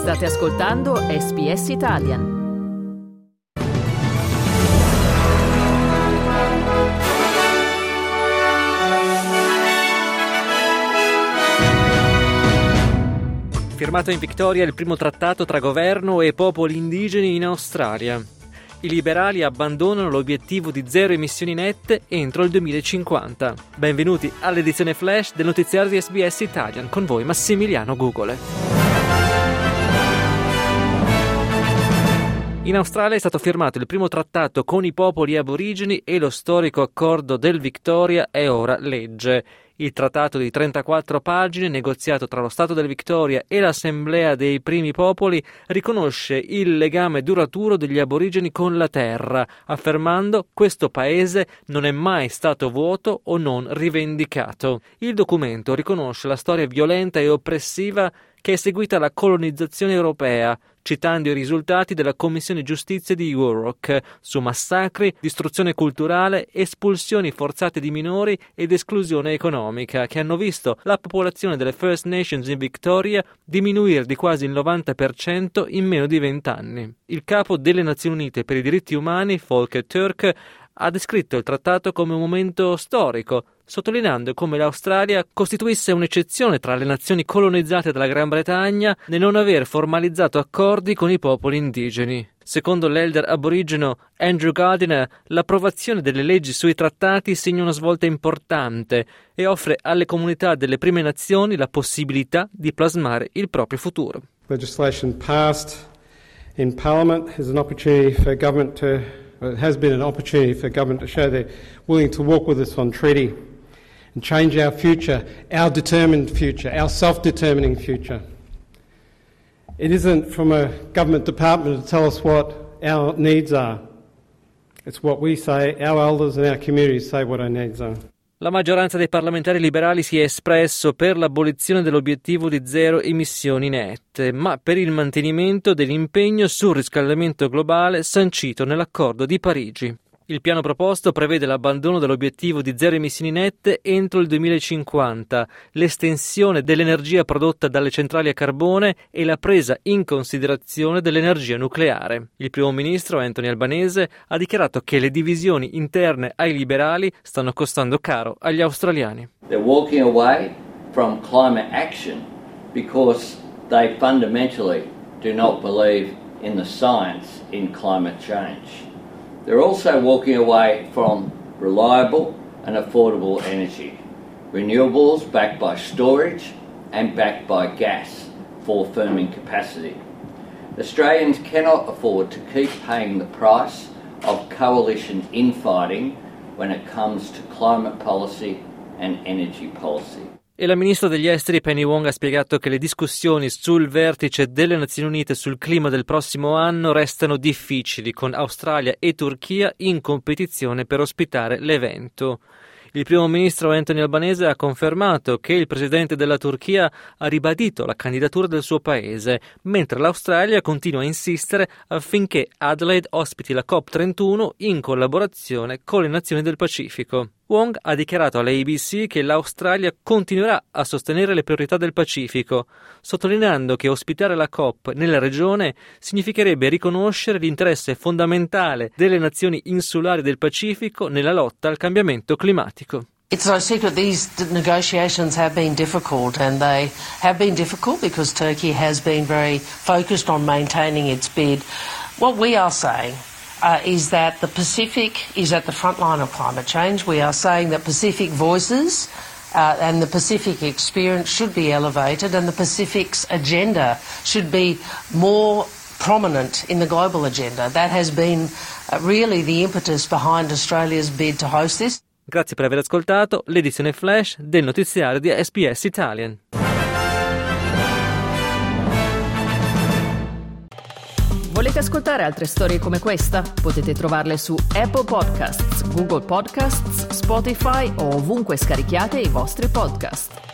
State ascoltando SBS Italian. Firmato in Victoria il primo trattato tra governo e popoli indigeni in Australia. I liberali abbandonano l'obiettivo di zero emissioni nette entro il 2050. Benvenuti all'edizione flash del notiziario di SBS Italian, con voi Massimiliano Gugole. In Australia è stato firmato il primo trattato con i popoli aborigeni e lo storico accordo del Victoria è ora legge. Il trattato di 34 pagine, negoziato tra lo Stato del Victoria e l'Assemblea dei primi popoli, riconosce il legame duraturo degli aborigeni con la terra, affermando questo paese non è mai stato vuoto o non rivendicato. Il documento riconosce la storia violenta e oppressiva che è seguita alla colonizzazione europea, citando i risultati della Commissione Giustizia di UROC su massacri, distruzione culturale, espulsioni forzate di minori ed esclusione economica, che hanno visto la popolazione delle First Nations in Victoria diminuire di quasi il 90% in meno di 20 anni. Il capo delle Nazioni Unite per i diritti umani, Volker Turk, ha descritto il trattato come un momento storico, sottolineando come l'Australia costituisse un'eccezione tra le nazioni colonizzate dalla Gran Bretagna nel non aver formalizzato accordi con i popoli indigeni. Secondo l'elder aborigeno Andrew Gardiner, l'approvazione delle leggi sui trattati segna una svolta importante e offre alle comunità delle prime nazioni la possibilità di plasmare il proprio futuro. Legislation passed in Parliament is an opportunity for government it has been an opportunity for government to show they're willing to walk with us on treaty and change our future, our determined future, our self-determining future. It isn't from a government department to tell us what our needs are. It's what we say, our elders and our communities say what our needs are. La maggioranza dei parlamentari liberali si è espresso per l'abolizione dell'obiettivo di zero emissioni nette, ma per il mantenimento dell'impegno sul riscaldamento globale sancito nell'accordo di Parigi. Il piano proposto prevede l'abbandono dell'obiettivo di zero emissioni nette entro il 2050, l'estensione dell'energia prodotta dalle centrali a carbone e la presa in considerazione dell'energia nucleare. Il primo ministro Anthony Albanese ha dichiarato che le divisioni interne ai liberali stanno costando caro agli australiani. They're walking away from climate action because they fundamentally do not believe in the science in climate change. They're also walking away from reliable and affordable energy, renewables backed by storage and backed by gas for firming capacity. Australians cannot afford to keep paying the price of coalition infighting when it comes to climate policy and energy policy. E la ministra degli esteri Penny Wong ha spiegato che le discussioni sul vertice delle Nazioni Unite sul clima del prossimo anno restano difficili, con Australia e Turchia in competizione per ospitare l'evento. Il primo ministro Anthony Albanese ha confermato che il presidente della Turchia ha ribadito la candidatura del suo paese, mentre l'Australia continua a insistere affinché Adelaide ospiti la COP31 in collaborazione con le nazioni del Pacifico. Wong ha dichiarato all'ABC che l'Australia continuerà a sostenere le priorità del Pacifico, sottolineando che ospitare la COP nella regione significherebbe riconoscere l'interesse fondamentale delle nazioni insulari del Pacifico nella lotta al cambiamento climatico. It's no secret these negotiations have been difficult, and they have been difficult because Turkey has been very focused on maintaining its bid. What we are saying is that the Pacific is at the front line of climate change. We are saying that Pacific voices and the Pacific experience should be elevated, and the Pacific's agenda should be more prominent in the global agenda. That has been really the impetus behind Australia's bid to host this. Grazie per aver ascoltato l'edizione flash del notiziario di SBS Italian. Volete ascoltare altre storie come questa? Potete trovarle su Apple Podcasts, Google Podcasts, Spotify o ovunque scarichiate i vostri podcast.